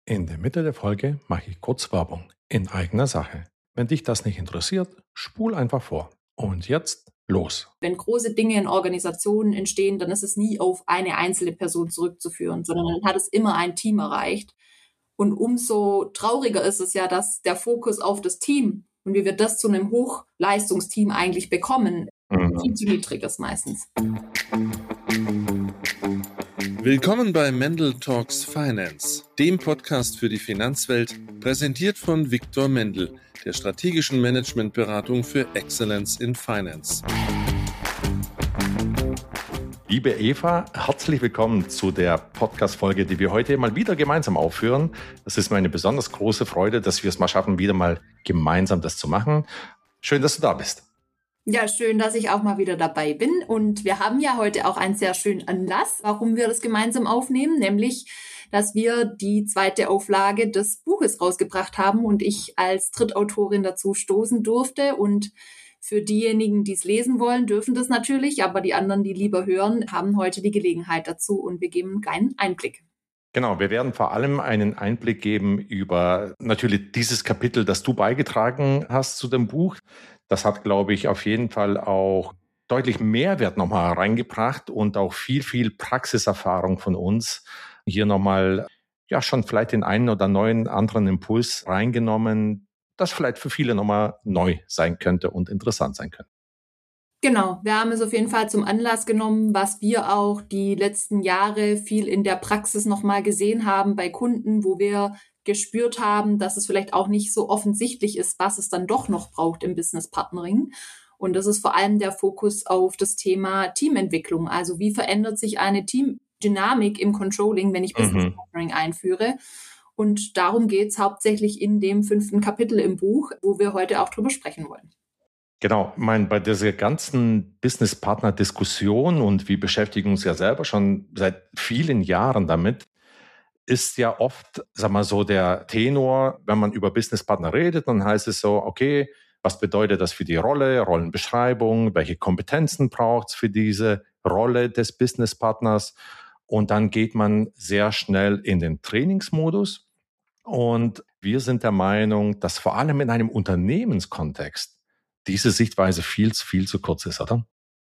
In der Mitte der Folge mache ich kurz Werbung in eigener Sache. Wenn dich das nicht interessiert, spul einfach vor. Und jetzt los. Wenn große Dinge in Organisationen entstehen, dann ist es nie auf eine einzelne Person zurückzuführen, sondern dann hat es immer ein Team erreicht. Und umso trauriger ist es ja, dass der Fokus auf das Team und wie wir das zu einem Hochleistungsteam eigentlich bekommen, viel zu niedrig ist meistens. Willkommen bei Mendel Talks Finance, dem Podcast für die Finanzwelt, präsentiert von Viktor Mendel, der strategischen Managementberatung für Excellence in Finance. Liebe Eva, herzlich willkommen zu der Podcast-Folge, die wir heute mal wieder gemeinsam aufführen. Es ist mir eine besonders große Freude, dass wir es mal schaffen, wieder mal gemeinsam das zu machen. Schön, dass du da bist. Ja, schön, dass ich auch mal wieder dabei bin. Und wir haben ja heute auch einen sehr schönen Anlass, warum wir das gemeinsam aufnehmen, nämlich, dass wir die 2. Auflage des Buches rausgebracht haben und ich als Drittautorin dazu stoßen durfte. Und für diejenigen, die es lesen wollen, dürfen das natürlich, aber die anderen, die lieber hören, haben heute die Gelegenheit dazu und wir geben einen kleinen Einblick. Genau, wir werden vor allem einen Einblick geben über natürlich dieses Kapitel, das du beigetragen hast zu dem Buch. Das hat, glaube ich, auf jeden Fall auch deutlich Mehrwert nochmal reingebracht und auch viel Praxiserfahrung von uns hier nochmal, ja, schon vielleicht den einen oder neuen anderen Impuls reingenommen, das vielleicht für viele nochmal neu sein könnte und interessant sein könnte. Genau, wir haben es auf jeden Fall zum Anlass genommen, was wir auch die letzten Jahre viel in der Praxis nochmal gesehen haben bei Kunden, wo wir gespürt haben, dass es vielleicht auch nicht so offensichtlich ist, was es dann doch noch braucht im Business Partnering. Und das ist vor allem der Fokus auf das Thema Teamentwicklung. Also wie verändert sich eine Teamdynamik im Controlling, wenn ich Business Partnering einführe? Und darum geht es hauptsächlich in dem 5. Kapitel im Buch, wo wir heute auch drüber sprechen wollen. Genau, bei dieser ganzen Business-Partner-Diskussion und wir beschäftigen uns ja selber schon seit vielen Jahren damit, ist ja oft, sag mal so, der Tenor, wenn man über Business-Partner redet, dann heißt es so, okay, was bedeutet das für die Rolle, Rollenbeschreibung, welche Kompetenzen braucht es für diese Rolle des Business-Partners? Und dann geht man sehr schnell in den Trainingsmodus. Und wir sind der Meinung, dass vor allem in einem Unternehmenskontext diese Sichtweise viel zu kurz ist, oder?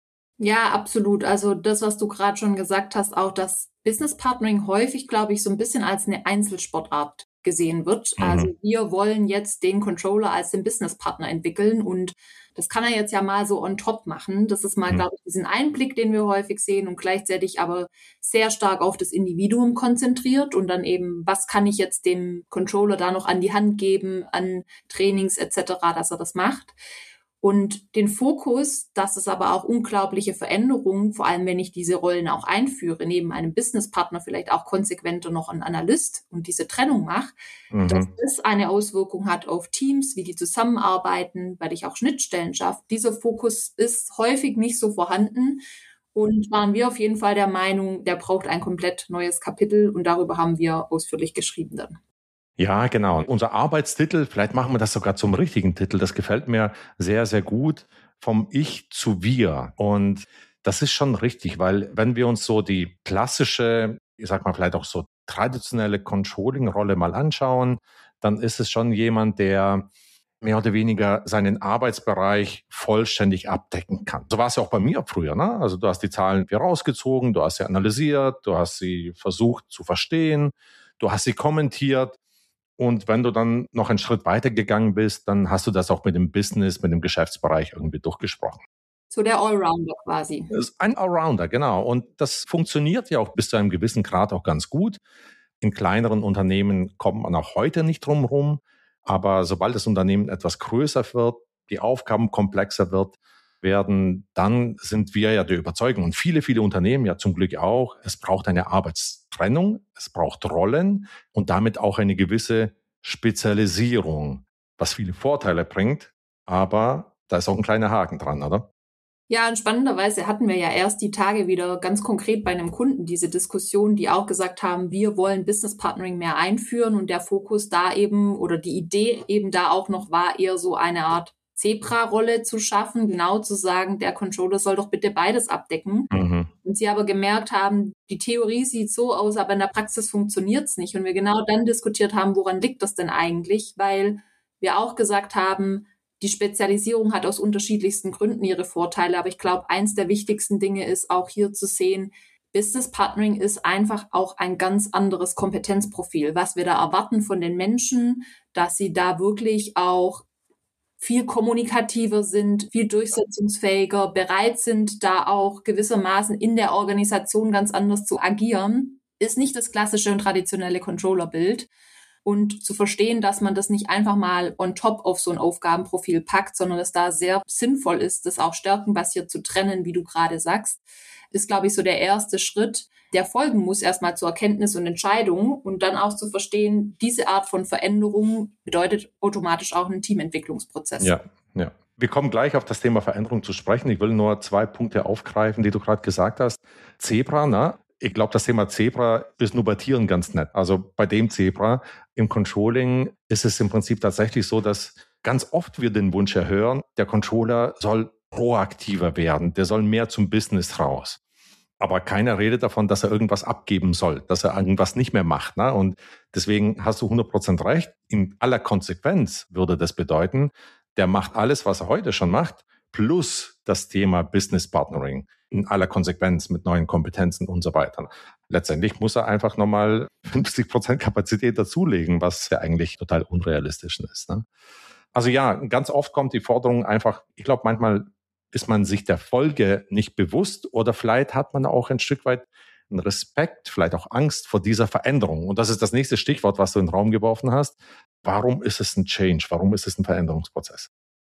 Ja, absolut. Also das, was du gerade schon gesagt hast, auch das Business Partnering häufig, glaube ich, so ein bisschen als eine Einzelsportart gesehen wird. Also wir wollen jetzt den Controller als den Business Partner entwickeln und das kann er jetzt ja mal so on top machen. Das ist mal, glaube ich, diesen Einblick, den wir häufig sehen und gleichzeitig aber sehr stark auf das Individuum konzentriert und dann eben, was kann ich jetzt dem Controller da noch an die Hand geben, an Trainings etc., dass er das macht. Und den Fokus, dass es aber auch unglaubliche Veränderungen, vor allem wenn ich diese Rollen auch einführe, neben einem Businesspartner vielleicht auch konsequenter noch ein Analyst und diese Trennung mache, dass das eine Auswirkung hat auf Teams, wie die zusammenarbeiten, weil ich auch Schnittstellen schaffe. Dieser Fokus ist häufig nicht so vorhanden und waren wir auf jeden Fall der Meinung, der braucht ein komplett neues Kapitel und darüber haben wir ausführlich geschrieben dann. Ja, genau. Unser Arbeitstitel, vielleicht machen wir das sogar zum richtigen Titel, das gefällt mir sehr gut, vom Ich zu Wir. Und das ist schon richtig, weil wenn wir uns so die klassische, ich sag mal vielleicht auch so traditionelle Controlling-Rolle mal anschauen, dann ist es schon jemand, der mehr oder weniger seinen Arbeitsbereich vollständig abdecken kann. So war es ja auch bei mir früher, ne? Also du hast die Zahlen hier rausgezogen, du hast sie analysiert, du hast sie versucht zu verstehen, du hast sie kommentiert. Und wenn du dann noch einen Schritt weiter gegangen bist, dann hast du das auch mit dem Business, mit dem Geschäftsbereich irgendwie durchgesprochen. So der Allrounder quasi. Das ist ein Allrounder, genau. Und das funktioniert ja auch bis zu einem gewissen Grad auch ganz gut. In kleineren Unternehmen kommt man auch heute nicht drum rum. Aber sobald das Unternehmen etwas größer wird, die Aufgaben komplexer werden, dann sind wir ja der Überzeugung und viele Unternehmen ja zum Glück auch, es braucht eine Arbeitstrennung, es braucht Rollen und damit auch eine gewisse Spezialisierung, was viele Vorteile bringt, aber da ist auch ein kleiner Haken dran, oder? Ja, und spannenderweise hatten wir ja erst die Tage wieder ganz konkret bei einem Kunden diese Diskussion, die auch gesagt haben, wir wollen Business Partnering mehr einführen und der Fokus da eben oder die Idee eben da auch noch war, eher so eine Art Zebra-Rolle zu schaffen, genau zu sagen, der Controller soll doch bitte beides abdecken. Und sie aber gemerkt haben, die Theorie sieht so aus, aber in der Praxis funktioniert es nicht. Und wir genau dann diskutiert haben, woran liegt das denn eigentlich? Weil wir auch gesagt haben, die Spezialisierung hat aus unterschiedlichsten Gründen ihre Vorteile. Aber ich glaube, eins der wichtigsten Dinge ist auch hier zu sehen, Business Partnering ist einfach auch ein ganz anderes Kompetenzprofil, was wir da erwarten von den Menschen, dass sie da wirklich auch viel kommunikativer sind, viel durchsetzungsfähiger, bereit sind, da auch gewissermaßen in der Organisation ganz anders zu agieren, ist nicht das klassische und traditionelle Controller-Bild. Und zu verstehen, dass man das nicht einfach mal on top auf so ein Aufgabenprofil packt, sondern dass da sehr sinnvoll ist, das auch stärkenbasiert zu trennen, wie du gerade sagst, ist, glaube ich, so der erste Schritt, der folgen muss erstmal zur Erkenntnis und Entscheidung und dann auch zu verstehen, diese Art von Veränderung bedeutet automatisch auch einen Teamentwicklungsprozess. Ja. Wir kommen gleich auf das Thema Veränderung zu sprechen. Ich will nur 2 Punkte aufgreifen, die du gerade gesagt hast. Zebra, ne? Ich glaube, das Thema Zebra ist nur bei Tieren ganz nett. Also bei dem Zebra im Controlling ist es im Prinzip tatsächlich so, dass ganz oft wir den Wunsch erhören, der Controller soll proaktiver werden, der soll mehr zum Business raus. Aber keiner redet davon, dass er irgendwas abgeben soll, dass er irgendwas nicht mehr macht. Ne? Und deswegen hast du 100% recht. In aller Konsequenz würde das bedeuten, der macht alles, was er heute schon macht, plus das Thema Business Partnering in aller Konsequenz mit neuen Kompetenzen und so weiter. Letztendlich muss er einfach nochmal 50% Kapazität dazulegen, was ja eigentlich total unrealistisch ist. Ne? Also ja, ganz oft kommt die Forderung einfach, ich glaube, manchmal ist man sich der Folge nicht bewusst oder vielleicht hat man auch ein Stück weit einen Respekt, vielleicht auch Angst vor dieser Veränderung. Und das ist das nächste Stichwort, was du in den Raum geworfen hast. Warum ist es ein Change? Warum ist es ein Veränderungsprozess?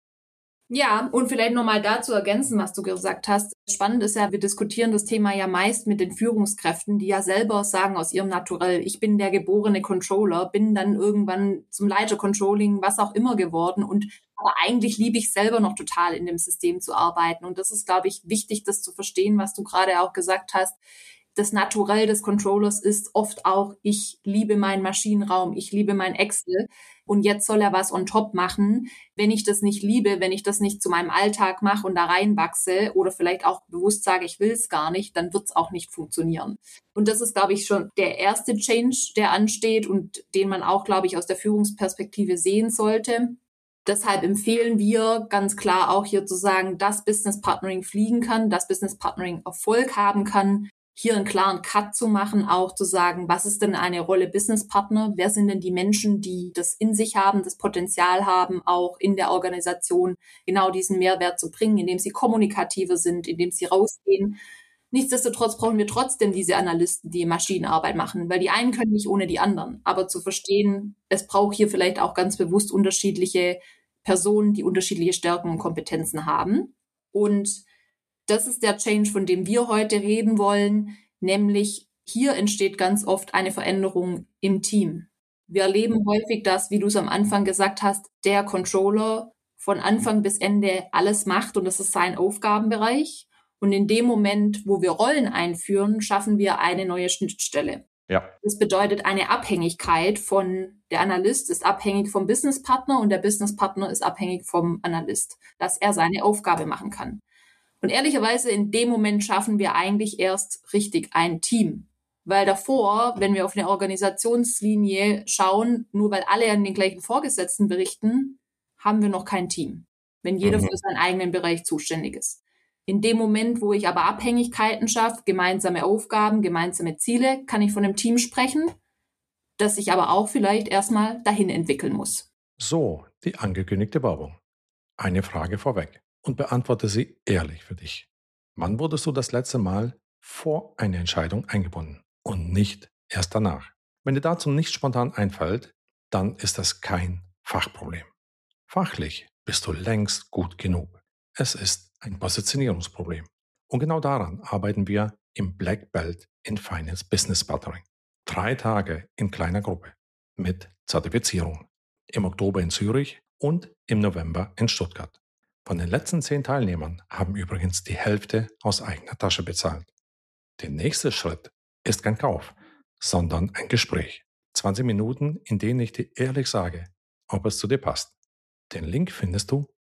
Ja, und vielleicht nochmal dazu ergänzen, was du gesagt hast. Spannend ist ja, wir diskutieren das Thema ja meist mit den Führungskräften, die ja selber sagen aus ihrem Naturell, ich bin der geborene Controller, bin dann irgendwann zum Leiter Controlling, was auch immer geworden aber eigentlich liebe ich selber noch total in dem System zu arbeiten. Und das ist, glaube ich, wichtig, das zu verstehen, was du gerade auch gesagt hast. Das Naturell des Controllers ist oft auch, ich liebe meinen Maschinenraum, ich liebe mein Excel und jetzt soll er was on top machen. Wenn ich das nicht liebe, wenn ich das nicht zu meinem Alltag mache und da reinwachse oder vielleicht auch bewusst sage, ich will es gar nicht, dann wird es auch nicht funktionieren. Und das ist, glaube ich, schon der erste Change, der ansteht und den man auch, glaube ich, aus der Führungsperspektive sehen sollte. Deshalb empfehlen wir ganz klar auch hier zu sagen, dass Business Partnering fliegen kann, dass Business Partnering Erfolg haben kann, hier einen klaren Cut zu machen, auch zu sagen, was ist denn eine Rolle Business Partner? Wer sind denn die Menschen, die das in sich haben, das Potenzial haben, auch in der Organisation genau diesen Mehrwert zu bringen, indem sie kommunikativer sind, indem sie rausgehen. Nichtsdestotrotz brauchen wir trotzdem diese Analysten, die Maschinenarbeit machen, weil die einen können nicht ohne die anderen. Aber zu verstehen, es braucht hier vielleicht auch ganz bewusst unterschiedliche Personen, die unterschiedliche Stärken und Kompetenzen haben. Und das ist der Change, von dem wir heute reden wollen, nämlich hier entsteht ganz oft eine Veränderung im Team. Wir erleben häufig, dass, wie du es am Anfang gesagt hast, der Controller von Anfang bis Ende alles macht und das ist sein Aufgabenbereich. Und in dem Moment, wo wir Rollen einführen, schaffen wir eine neue Schnittstelle. Ja. Das bedeutet eine Abhängigkeit von, der Analyst ist abhängig vom Businesspartner und der Businesspartner ist abhängig vom Analyst, dass er seine Aufgabe machen kann. Und ehrlicherweise in dem Moment schaffen wir eigentlich erst richtig ein Team. Weil davor, wenn wir auf eine Organisationslinie schauen, nur weil alle an den gleichen Vorgesetzten berichten, haben wir noch kein Team. Wenn jeder für seinen eigenen Bereich zuständig ist. In dem Moment, wo ich aber Abhängigkeiten schaffe, gemeinsame Aufgaben, gemeinsame Ziele, kann ich von einem Team sprechen, das sich aber auch vielleicht erstmal dahin entwickeln muss. So, die angekündigte Werbung. Eine Frage vorweg und beantworte sie ehrlich für dich. Wann wurdest du das letzte Mal vor eine Entscheidung eingebunden und nicht erst danach? Wenn dir dazu nicht spontan einfällt, dann ist das kein Fachproblem. Fachlich bist du längst gut genug. Es ist ein Positionierungsproblem. Und genau daran arbeiten wir im Black Belt in Finance Business Partnering. 3 Tage in kleiner Gruppe mit Zertifizierung. Im Oktober in Zürich und im November in Stuttgart. Von den letzten 10 Teilnehmern haben übrigens die Hälfte aus eigener Tasche bezahlt. Der nächste Schritt ist kein Kauf, sondern ein Gespräch. 20 Minuten, in denen ich dir ehrlich sage, ob es zu dir passt. Den Link findest du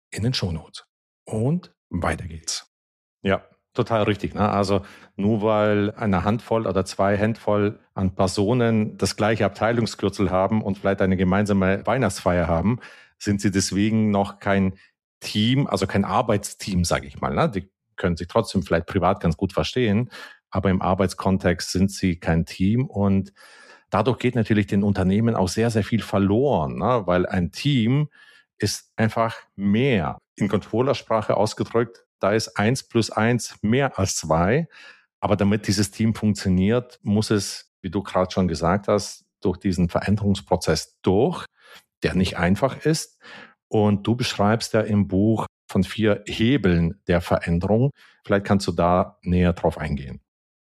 in den Shownotes. Und weiter geht's. Ja, total richtig. Ne? Also nur weil eine Handvoll oder 2 Handvoll an Personen das gleiche Abteilungskürzel haben und vielleicht eine gemeinsame Weihnachtsfeier haben, sind sie deswegen noch kein Team, also kein Arbeitsteam, sage ich mal. Ne? Die können sich trotzdem vielleicht privat ganz gut verstehen, aber im Arbeitskontext sind sie kein Team und dadurch geht natürlich den Unternehmen auch sehr, sehr viel verloren, ne? Weil ein Team ist einfach mehr. In Controllersprache ausgedrückt, da ist 1 + 1 mehr als 2. Aber damit dieses Team funktioniert, muss es, wie du gerade schon gesagt hast, durch diesen Veränderungsprozess durch, der nicht einfach ist. Und du beschreibst ja im Buch von 4 Hebeln der Veränderung. Vielleicht kannst du da näher drauf eingehen.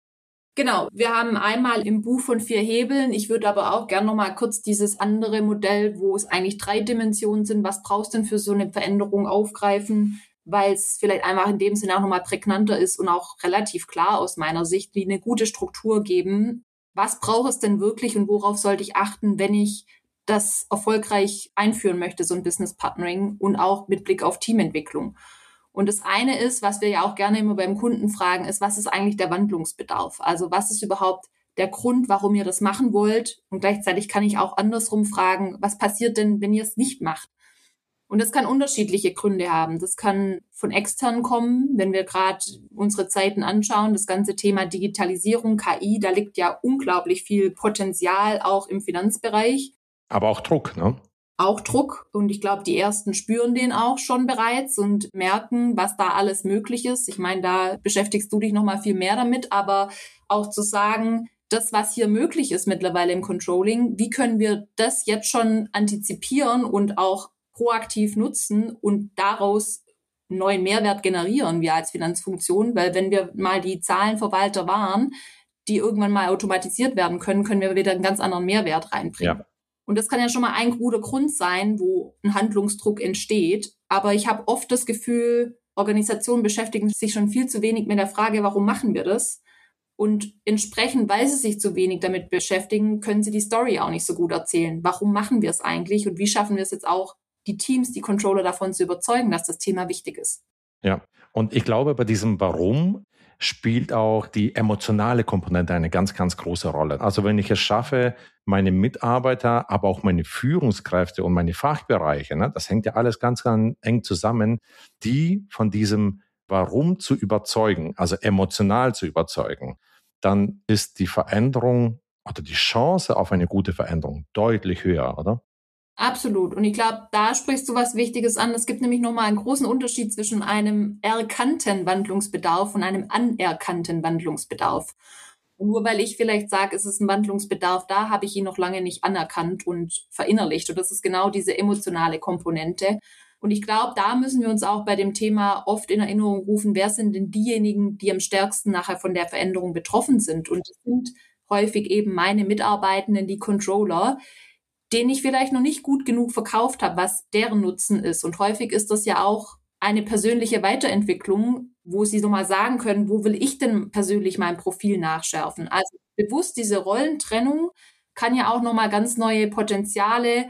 Genau, wir haben einmal im Buch von 4 Hebeln. Ich würde aber auch gerne noch mal kurz dieses andere Modell, wo es eigentlich 3 Dimensionen sind, was brauchst du denn für so eine Veränderung, aufgreifen, weil es vielleicht einfach in dem Sinne auch noch mal prägnanter ist und auch relativ klar aus meiner Sicht, wie eine gute Struktur geben. Was braucht es denn wirklich und worauf sollte ich achten, wenn ich das erfolgreich einführen möchte, so ein Business Partnering und auch mit Blick auf Teamentwicklung? Und das eine ist, was wir ja auch gerne immer beim Kunden fragen, ist, was ist eigentlich der Wandlungsbedarf? Also was ist überhaupt der Grund, warum ihr das machen wollt? Und gleichzeitig kann ich auch andersrum fragen, was passiert denn, wenn ihr es nicht macht? Und das kann unterschiedliche Gründe haben. Das kann von extern kommen, wenn wir gerade unsere Zeiten anschauen, das ganze Thema Digitalisierung, KI, da liegt ja unglaublich viel Potenzial auch im Finanzbereich. Aber auch Druck, ne? Auch Druck. Und ich glaube, die Ersten spüren den auch schon bereits und merken, was da alles möglich ist. Ich meine, da beschäftigst du dich noch mal viel mehr damit, aber auch zu sagen, das, was hier möglich ist mittlerweile im Controlling, wie können wir das jetzt schon antizipieren und auch proaktiv nutzen und daraus neuen Mehrwert generieren, wir als Finanzfunktion? Weil wenn wir mal die Zahlenverwalter waren, die irgendwann mal automatisiert werden können, können wir wieder einen ganz anderen Mehrwert reinbringen. Ja. Und das kann ja schon mal ein guter Grund sein, wo ein Handlungsdruck entsteht. Aber ich habe oft das Gefühl, Organisationen beschäftigen sich schon viel zu wenig mit der Frage, warum machen wir das? Und entsprechend, weil sie sich zu wenig damit beschäftigen, können sie die Story auch nicht so gut erzählen. Warum machen wir es eigentlich? Und wie schaffen wir es jetzt auch, die Teams, die Controller davon zu überzeugen, dass das Thema wichtig ist? Ja, und ich glaube, bei diesem Warum spielt auch die emotionale Komponente eine ganz, ganz große Rolle. Also wenn ich es schaffe, meine Mitarbeiter, aber auch meine Führungskräfte und meine Fachbereiche, ne, das hängt ja alles ganz, ganz eng zusammen, die von diesem Warum zu überzeugen, also emotional zu überzeugen, dann ist die Veränderung oder die Chance auf eine gute Veränderung deutlich höher, oder? Absolut. Und ich glaube, da sprichst du was Wichtiges an. Es gibt nämlich nochmal einen großen Unterschied zwischen einem erkannten Wandlungsbedarf und einem anerkannten Wandlungsbedarf. Und nur weil ich vielleicht sage, es ist ein Wandlungsbedarf da, habe ich ihn noch lange nicht anerkannt und verinnerlicht. Und das ist genau diese emotionale Komponente. Und ich glaube, da müssen wir uns auch bei dem Thema oft in Erinnerung rufen, wer sind denn diejenigen, die am stärksten nachher von der Veränderung betroffen sind? Und das sind häufig eben meine Mitarbeitenden, die Controller, denen ich vielleicht noch nicht gut genug verkauft habe, was deren Nutzen ist. Und häufig ist das ja auch eine persönliche Weiterentwicklung, wo sie nochmal sagen können, wo will ich denn persönlich mein Profil nachschärfen? Also bewusst diese Rollentrennung kann ja auch nochmal ganz neue Potenziale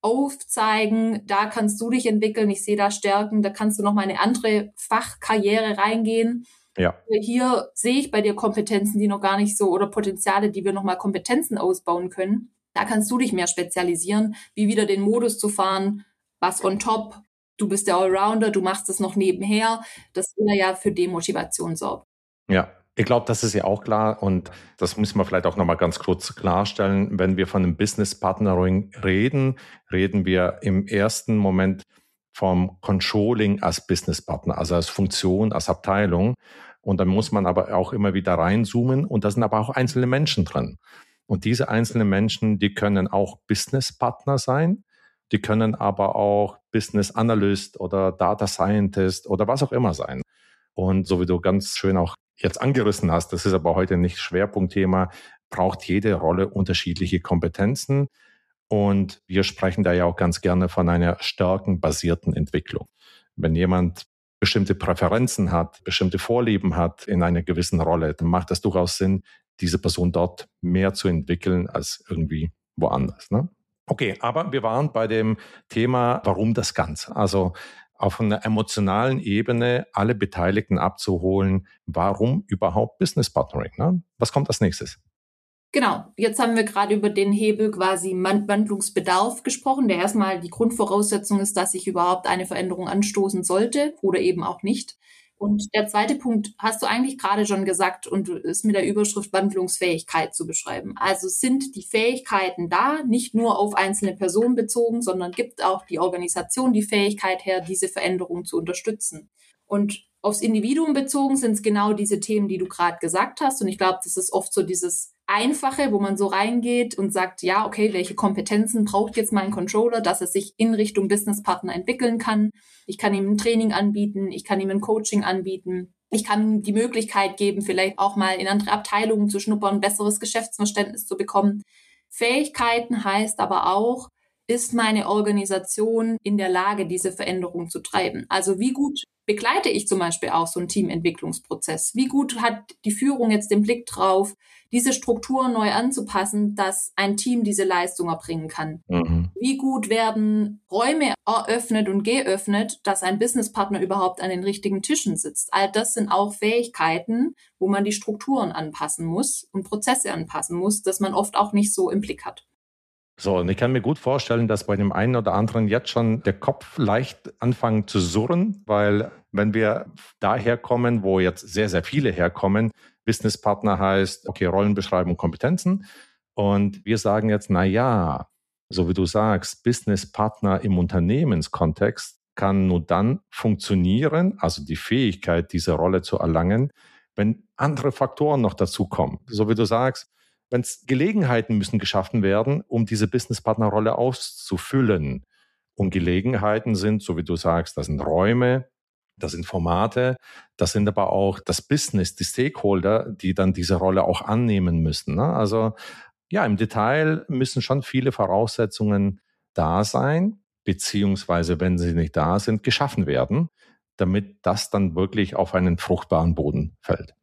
aufzeigen. Da kannst du dich entwickeln, ich sehe da Stärken, da kannst du nochmal eine andere Fachkarriere reingehen. Ja. Hier sehe ich bei dir Kompetenzen, die noch gar nicht so, oder Potenziale, die wir nochmal Kompetenzen ausbauen können. Da kannst du dich mehr spezialisieren, wie wieder den Modus zu fahren, was on top, du bist der Allrounder, du machst es noch nebenher, das eher ja für Demotivation sorgt. Ja, ich glaube, das ist ja auch klar und das müssen wir vielleicht auch nochmal ganz kurz klarstellen. Wenn wir von einem Business Partnering reden, reden wir im ersten Moment vom Controlling als Business Partner, also als Funktion, als Abteilung. Und dann muss man aber auch immer wieder reinzoomen und da sind aber auch einzelne Menschen drin. Und diese einzelnen Menschen, die können auch Business-Partner sein, die können aber auch Business Analyst oder Data Scientist oder was auch immer sein. Und so wie du ganz schön auch jetzt angerissen hast, das ist aber heute nicht Schwerpunktthema, braucht jede Rolle unterschiedliche Kompetenzen. Und wir sprechen da ja auch ganz gerne von einer stärkenbasierten Entwicklung. Wenn jemand bestimmte Präferenzen hat, bestimmte Vorlieben hat in einer gewissen Rolle, dann macht es durchaus Sinn, diese Person dort mehr zu entwickeln als irgendwie woanders. Ne? Okay, aber wir waren bei dem Thema, warum das Ganze? Also auf einer emotionalen Ebene alle Beteiligten abzuholen, warum überhaupt Business Partnering? Ne? Was kommt als nächstes? Genau, jetzt haben wir gerade über den Hebel quasi Wandlungsbedarf gesprochen, der erstmal die Grundvoraussetzung ist, dass ich überhaupt eine Veränderung anstoßen sollte oder eben auch nicht. Und der zweite Punkt hast du eigentlich gerade schon gesagt und ist mit der Überschrift Wandlungsfähigkeit zu beschreiben. Also sind die Fähigkeiten da, nicht nur auf einzelne Personen bezogen, sondern gibt auch die Organisation die Fähigkeit her, diese Veränderung zu unterstützen. Und aufs Individuum bezogen sind es genau diese Themen, die du gerade gesagt hast. Und ich glaube, das ist oft so dieses Einfache, wo man so reingeht und sagt, ja, okay, welche Kompetenzen braucht jetzt mein Controller, dass er sich in Richtung Businesspartner entwickeln kann. Ich kann ihm ein Training anbieten, ich kann ihm ein Coaching anbieten. Ich kann ihm die Möglichkeit geben, vielleicht auch mal in andere Abteilungen zu schnuppern, besseres Geschäftsverständnis zu bekommen. Fähigkeiten heißt aber auch, ist meine Organisation in der Lage, diese Veränderung zu treiben? Also wie gut begleite ich zum Beispiel auch so einen Teamentwicklungsprozess? Wie gut hat die Führung jetzt den Blick drauf, diese Strukturen neu anzupassen, dass ein Team diese Leistung erbringen kann? Wie gut werden Räume eröffnet und geöffnet, dass ein Businesspartner überhaupt an den richtigen Tischen sitzt? All das sind auch Fähigkeiten, wo man die Strukturen anpassen muss und Prozesse anpassen muss, dass man oft auch nicht so im Blick hat. So, und ich kann mir gut vorstellen, dass bei dem einen oder anderen jetzt schon der Kopf leicht anfängt zu surren, weil wenn wir daher kommen, wo jetzt sehr, sehr viele herkommen, Businesspartner heißt, okay, Rollenbeschreibung, Kompetenzen. Und wir sagen jetzt, na ja, so wie du sagst, Businesspartner im Unternehmenskontext kann nur dann funktionieren, also die Fähigkeit, diese Rolle zu erlangen, wenn andere Faktoren noch dazukommen. So wie du sagst, wenn es Gelegenheiten müssen geschaffen werden, um diese Businesspartnerrolle auszufüllen. Und Gelegenheiten sind, so wie du sagst, das sind Räume, das sind Formate, das sind aber auch das Business, die Stakeholder, die dann diese Rolle auch annehmen müssen. Ne? Also ja, im Detail müssen schon viele Voraussetzungen da sein, beziehungsweise wenn sie nicht da sind, geschaffen werden, damit das dann wirklich auf einen fruchtbaren Boden fällt.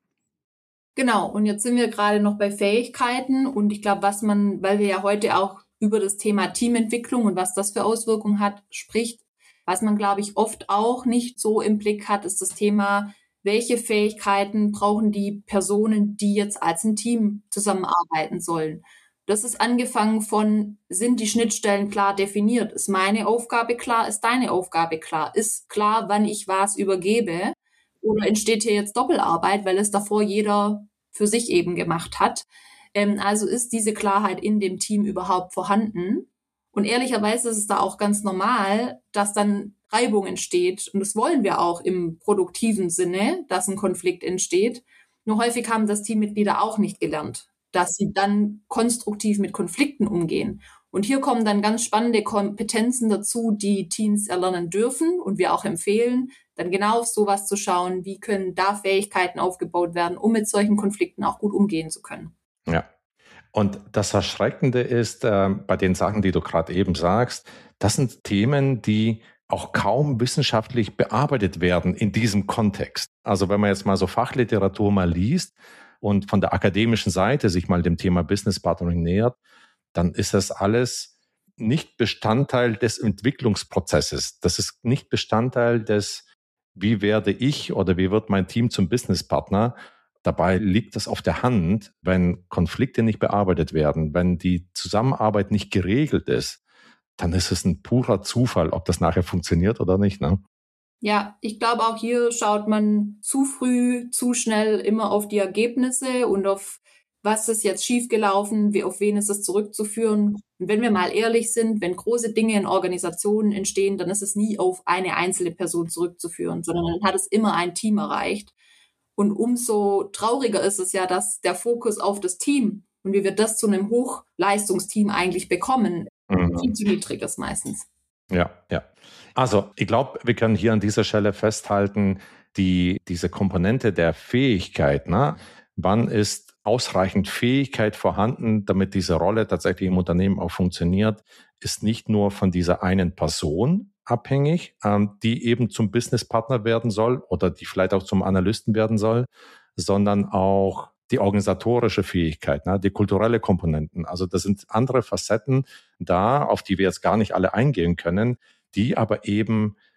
Genau, und jetzt sind wir gerade noch bei Fähigkeiten und ich glaube, weil wir ja heute auch über das Thema Teamentwicklung und was das für Auswirkungen hat, spricht, was man, glaube ich, oft auch nicht so im Blick hat, ist das Thema, welche Fähigkeiten brauchen die Personen, die jetzt als ein Team zusammenarbeiten sollen. Das ist angefangen von, sind die Schnittstellen klar definiert? Ist meine Aufgabe klar? Ist deine Aufgabe klar? Ist klar, wann ich was übergebe? Oder entsteht hier jetzt Doppelarbeit, weil es davor jeder für sich eben gemacht hat? Also ist diese Klarheit in dem Team überhaupt vorhanden? Und ehrlicherweise ist es da auch ganz normal, dass dann Reibung entsteht. Und das wollen wir auch im produktiven Sinne, dass ein Konflikt entsteht. Nur häufig haben das Teammitglieder auch nicht gelernt, dass sie dann konstruktiv mit Konflikten umgehen. Und hier kommen dann ganz spannende Kompetenzen dazu, die Teams erlernen dürfen und wir auch empfehlen, dann genau auf sowas zu schauen, wie können da Fähigkeiten aufgebaut werden, um mit solchen Konflikten auch gut umgehen zu können. Ja. Und das Erschreckende ist, bei den Sachen, die du gerade eben sagst, das sind Themen, die auch kaum wissenschaftlich bearbeitet werden in diesem Kontext. Also wenn man jetzt mal so Fachliteratur mal liest und von der akademischen Seite sich mal dem Thema Business Partnering nähert, dann ist das alles nicht Bestandteil des Entwicklungsprozesses. Das ist nicht Bestandteil des, wie werde ich oder wie wird mein Team zum Businesspartner. Dabei liegt es auf der Hand, wenn Konflikte nicht bearbeitet werden, wenn die Zusammenarbeit nicht geregelt ist, dann ist es ein purer Zufall, ob das nachher funktioniert oder nicht, ne? Ja, ich glaube, auch hier schaut man zu früh, zu schnell immer auf die Ergebnisse und auf was ist jetzt schiefgelaufen, auf wen ist es zurückzuführen. Und wenn wir mal ehrlich sind, wenn große Dinge in Organisationen entstehen, dann ist es nie auf eine einzelne Person zurückzuführen, sondern dann hat es immer ein Team erreicht. Und umso trauriger ist es ja, dass der Fokus auf das Team und wie wir das zu einem Hochleistungsteam eigentlich bekommen, viel zu niedrig ist meistens. Ja, ja. Also ich glaube, wir können hier an dieser Stelle festhalten, diese Komponente der Fähigkeit, ne? Wann ist ausreichend Fähigkeit vorhanden, damit diese Rolle tatsächlich im Unternehmen auch funktioniert, ist nicht nur von dieser einen Person abhängig, die eben zum Businesspartner werden soll oder die vielleicht auch zum Analysten werden soll, sondern auch die organisatorische Fähigkeit, ne, die kulturelle Komponenten. Also das sind andere Facetten da, auf die wir jetzt gar nicht alle eingehen können, die aber eben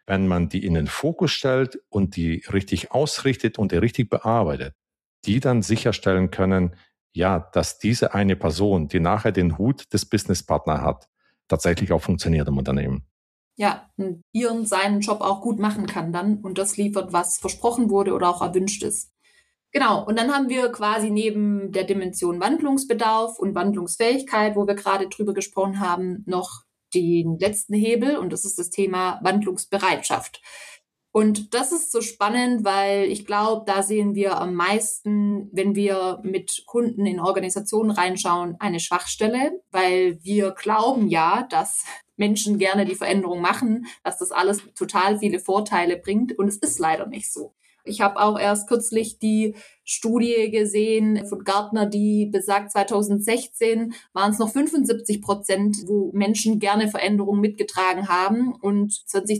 wenn man die in den Fokus stellt und die richtig ausrichtet und die richtig bearbeitet, die dann sicherstellen können, ja, dass diese eine Person, die nachher den Hut des Businesspartner hat, tatsächlich auch funktioniert im Unternehmen. Ja, und ihren seinen Job auch gut machen kann dann und das liefert, was versprochen wurde oder auch erwünscht ist. Genau, und dann haben wir quasi neben der Dimension Wandlungsbedarf und Wandlungsfähigkeit, wo wir gerade drüber gesprochen haben, noch den letzten Hebel und das ist das Thema Wandlungsbereitschaft. Und das ist so spannend, weil ich glaube, da sehen wir am meisten, wenn wir mit Kunden in Organisationen reinschauen, eine Schwachstelle, weil wir glauben ja, dass Menschen gerne die Veränderung machen, dass das alles total viele Vorteile bringt und es ist leider nicht so. Ich habe auch erst kürzlich die Studie gesehen von Gartner, die besagt, 2016 waren es noch 75%, wo Menschen gerne Veränderungen mitgetragen haben und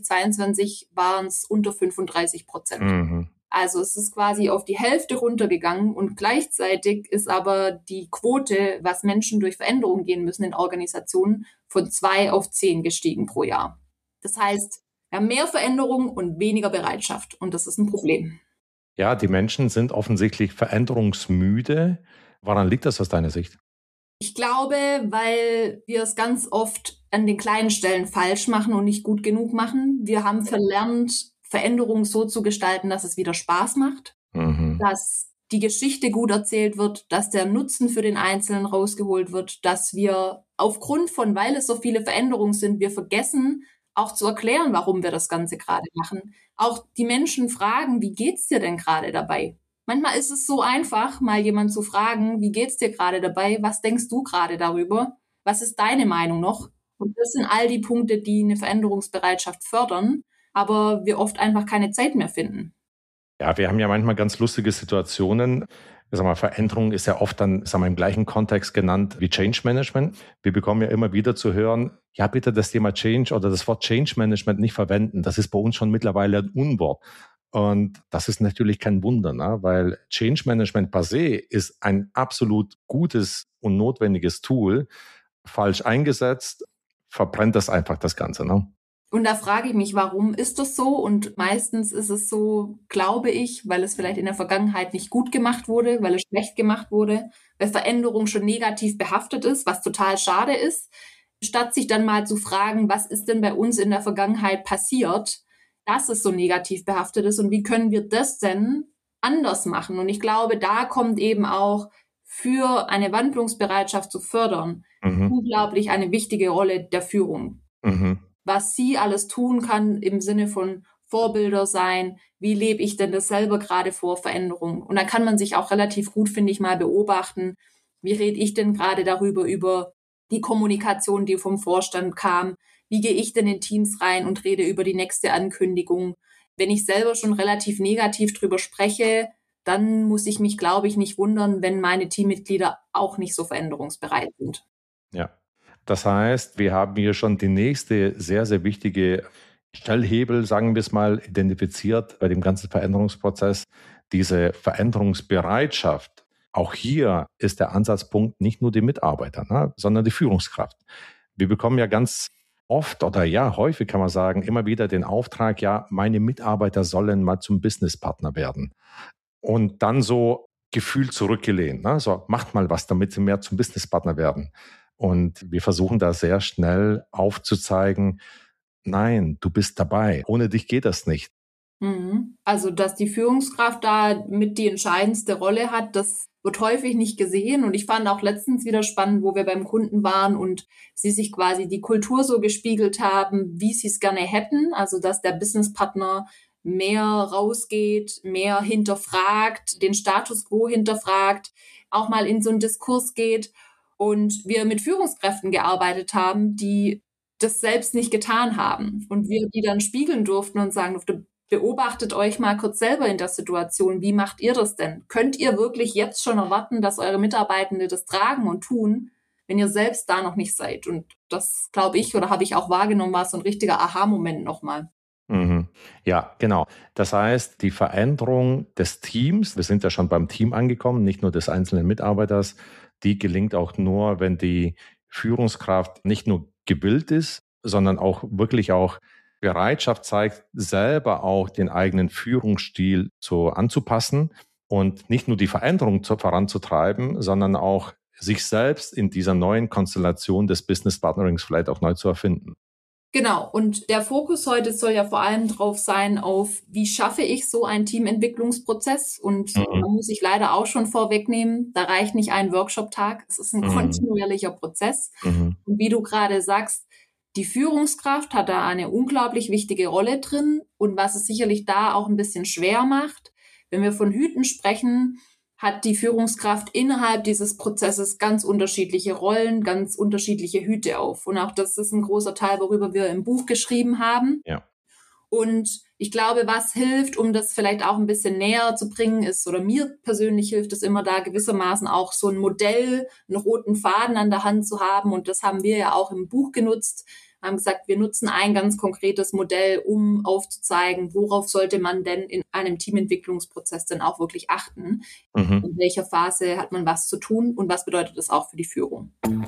2022 waren es unter 35%. Mhm. Also es ist quasi auf die Hälfte runtergegangen und gleichzeitig ist aber die Quote, was Menschen durch Veränderungen gehen müssen in Organisationen, von 2 auf 10 gestiegen pro Jahr. Das heißt, wir haben mehr Veränderung und weniger Bereitschaft und das ist ein Problem. Ja, die Menschen sind offensichtlich veränderungsmüde. Woran liegt das aus deiner Sicht? Ich glaube, weil wir es ganz oft an den kleinen Stellen falsch machen und nicht gut genug machen. Wir haben verlernt, Veränderungen so zu gestalten, dass es wieder Spaß macht, dass die Geschichte gut erzählt wird, dass der Nutzen für den Einzelnen rausgeholt wird, dass wir aufgrund von, weil es so viele Veränderungen sind, wir vergessen, auch zu erklären, warum wir das Ganze gerade machen. Auch die Menschen fragen, wie geht's dir denn gerade dabei? Manchmal ist es so einfach, mal jemand zu fragen, wie geht's dir gerade dabei? Was denkst du gerade darüber? Was ist deine Meinung noch? Und das sind all die Punkte, die eine Veränderungsbereitschaft fördern, aber wir oft einfach keine Zeit mehr finden. Ja, wir haben ja manchmal ganz lustige Situationen. Ich sag mal, Veränderung ist ja oft dann, sagen wir, im gleichen Kontext genannt wie Change Management. Wir bekommen ja immer wieder zu hören, ja, bitte das Thema Change oder das Wort Change Management nicht verwenden. Das ist bei uns schon mittlerweile ein Unwort. Und das ist natürlich kein Wunder, ne? Weil Change Management per se ist ein absolut gutes und notwendiges Tool. Falsch eingesetzt, verbrennt das einfach das Ganze, ne? Und da frage ich mich, warum ist das so? Und meistens ist es so, glaube ich, weil es vielleicht in der Vergangenheit nicht gut gemacht wurde, weil es schlecht gemacht wurde, weil Veränderung schon negativ behaftet ist, was total schade ist. Statt sich dann mal zu fragen, was ist denn bei uns in der Vergangenheit passiert, dass es so negativ behaftet ist und wie können wir das denn anders machen? Und ich glaube, da kommt eben auch für eine Wandlungsbereitschaft zu fördern, unglaublich eine wichtige Rolle der Führung. Was sie alles tun kann im Sinne von Vorbilder sein, wie lebe ich denn das selber gerade vor Veränderungen? Und dann kann man sich auch relativ gut, finde ich, mal beobachten, wie rede ich denn gerade darüber, über die Kommunikation, die vom Vorstand kam, wie gehe ich denn in Teams rein und rede über die nächste Ankündigung? Wenn ich selber schon relativ negativ drüber spreche, dann muss ich mich, glaube ich, nicht wundern, wenn meine Teammitglieder auch nicht so veränderungsbereit sind. Ja. Das heißt, wir haben hier schon die nächste sehr, sehr wichtige Stellhebel, sagen wir es mal, identifiziert bei dem ganzen Veränderungsprozess, diese Veränderungsbereitschaft. Auch hier ist der Ansatzpunkt nicht nur die Mitarbeiter, ne, sondern die Führungskraft. Wir bekommen ja ganz oft oder ja, häufig kann man sagen, immer wieder den Auftrag, ja, meine Mitarbeiter sollen mal zum Businesspartner werden. Und dann so gefühlt zurückgelehnt, ne, so macht mal was, damit sie mehr zum Businesspartner werden. Und wir versuchen da sehr schnell aufzuzeigen, nein, du bist dabei. Ohne dich geht das nicht. Also, dass die Führungskraft da mit die entscheidendste Rolle hat, das wird häufig nicht gesehen. Und ich fand auch letztens wieder spannend, wo wir beim Kunden waren und sie sich quasi die Kultur so gespiegelt haben, wie sie es gerne hätten. Also, dass der Businesspartner mehr rausgeht, mehr hinterfragt, den Status quo hinterfragt, auch mal in so einen Diskurs geht. Und wir mit Führungskräften gearbeitet haben, die das selbst nicht getan haben. Und wir die dann spiegeln durften und sagen durften, beobachtet euch mal kurz selber in der Situation. Wie macht ihr das denn? Könnt ihr wirklich jetzt schon erwarten, dass eure Mitarbeitende das tragen und tun, wenn ihr selbst da noch nicht seid? Und das, glaube ich, oder habe ich auch wahrgenommen, war so ein richtiger Aha-Moment nochmal. Ja, genau. Das heißt, die Veränderung des Teams, wir sind ja schon beim Team angekommen, nicht nur des einzelnen Mitarbeiters, die gelingt auch nur, wenn die Führungskraft nicht nur gewillt ist, sondern auch wirklich auch Bereitschaft zeigt, selber auch den eigenen Führungsstil anzupassen und nicht nur die Veränderung voranzutreiben, sondern auch sich selbst in dieser neuen Konstellation des Business Partnerings vielleicht auch neu zu erfinden. Genau, und der Fokus heute soll ja vor allem drauf sein, auf wie schaffe ich so einen Teamentwicklungsprozess. Und da muss ich leider auch schon vorwegnehmen, da reicht nicht ein Workshop-Tag, es ist ein kontinuierlicher Prozess. Und wie du gerade sagst, die Führungskraft hat da eine unglaublich wichtige Rolle drin. Und was es sicherlich da auch ein bisschen schwer macht, wenn wir von Hüten sprechen, hat die Führungskraft innerhalb dieses Prozesses ganz unterschiedliche Rollen, ganz unterschiedliche Hüte auf. Und auch das ist ein großer Teil, worüber wir im Buch geschrieben haben. Ja. Und ich glaube, was hilft, um das vielleicht auch ein bisschen näher zu bringen, ist, oder mir persönlich hilft es immer da gewissermaßen auch so ein Modell, einen roten Faden an der Hand zu haben. Und das haben wir ja auch im Buch genutzt. Wir haben gesagt, wir nutzen ein ganz konkretes Modell, um aufzuzeigen, worauf sollte man denn in einem Teamentwicklungsprozess denn auch wirklich achten. In welcher Phase hat man was zu tun und was bedeutet das auch für die Führung.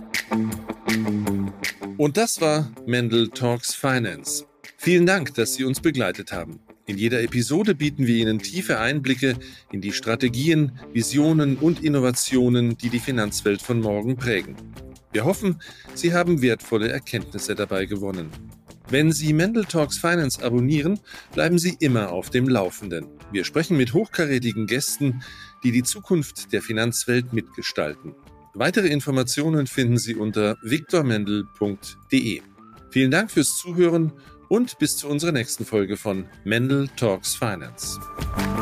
Und das war Mendel Talks Finance. Vielen Dank, dass Sie uns begleitet haben. In jeder Episode bieten wir Ihnen tiefe Einblicke in die Strategien, Visionen und Innovationen, die die Finanzwelt von morgen prägen. Wir hoffen, Sie haben wertvolle Erkenntnisse dabei gewonnen. Wenn Sie Mendel Talks Finance abonnieren, bleiben Sie immer auf dem Laufenden. Wir sprechen mit hochkarätigen Gästen, die die Zukunft der Finanzwelt mitgestalten. Weitere Informationen finden Sie unter viktormendel.de. Vielen Dank fürs Zuhören und bis zu unserer nächsten Folge von Mendel Talks Finance.